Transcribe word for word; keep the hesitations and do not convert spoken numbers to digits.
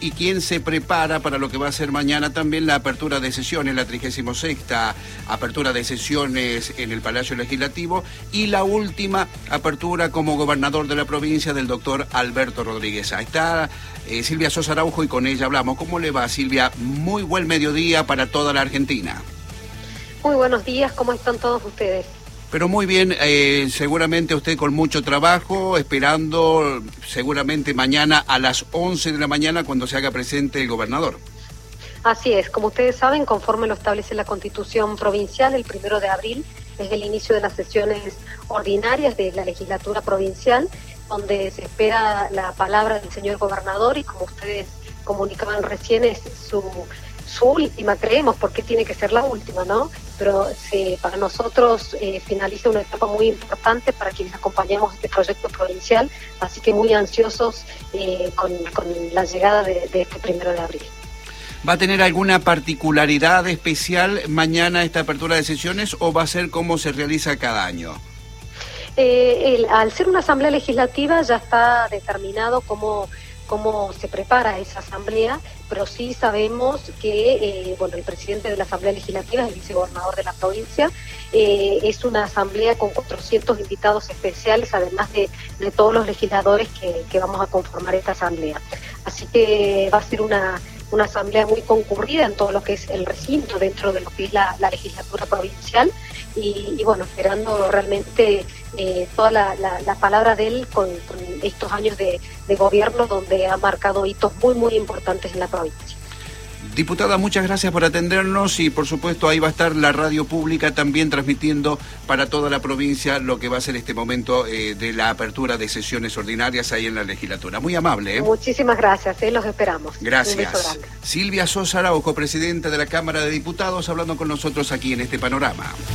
y quien se prepara para lo que va a ser mañana también la apertura de sesiones, la trigésima sexta apertura de sesiones en el Palacio Legislativo y la última apertura como gobernador de la provincia del doctor Alberto Rodríguez. Ahí está eh, Silvia Sosa Araujo y con ella hablamos. ¿Cómo le va, Silvia? Muy buen mediodía para toda la Argentina. Muy buenos días, ¿cómo están todos ustedes? Pero muy bien, eh, seguramente usted con mucho trabajo, esperando seguramente mañana a las once de la mañana cuando se haga presente el gobernador. Así es, como ustedes saben, conforme lo establece la Constitución Provincial, el primero de abril es el inicio de las sesiones ordinarias de la legislatura provincial, donde se espera la palabra del señor gobernador y como ustedes comunicaban recién es su... su última, creemos, porque tiene que ser la última, ¿no? Pero sí, para nosotros eh, finaliza una etapa muy importante para quienes acompañamos este proyecto provincial, así que muy ansiosos eh, con, con la llegada de, de este primero de abril. ¿Va a tener alguna particularidad especial mañana esta apertura de sesiones o va a ser como se realiza cada año? Eh, el, al ser una asamblea legislativa ya está determinado cómo cómo se prepara esa asamblea, pero sí sabemos que eh, bueno, el presidente de la Asamblea Legislativa es el vicegobernador de la provincia, eh, es una asamblea con cuatrocientos invitados especiales, además de, de todos los legisladores que, que vamos a conformar esta asamblea. Así que va a ser una, una asamblea muy concurrida en todo lo que es el recinto, dentro de lo que es la, la legislatura provincial, y, y bueno, esperando realmente eh, toda la, la, la palabra de él con, con estos años de, de gobierno donde ha marcado hitos muy muy importantes en la provincia. Diputada, muchas gracias por atendernos y por supuesto ahí va a estar la radio pública también transmitiendo para toda la provincia lo que va a ser este momento eh, de la apertura de sesiones ordinarias ahí en la legislatura. Muy amable, ¿eh? Muchísimas gracias, ¿eh? Los esperamos. Gracias. Silvia Sosa Araujo, presidenta de la Cámara de Diputados, hablando con nosotros aquí en este panorama.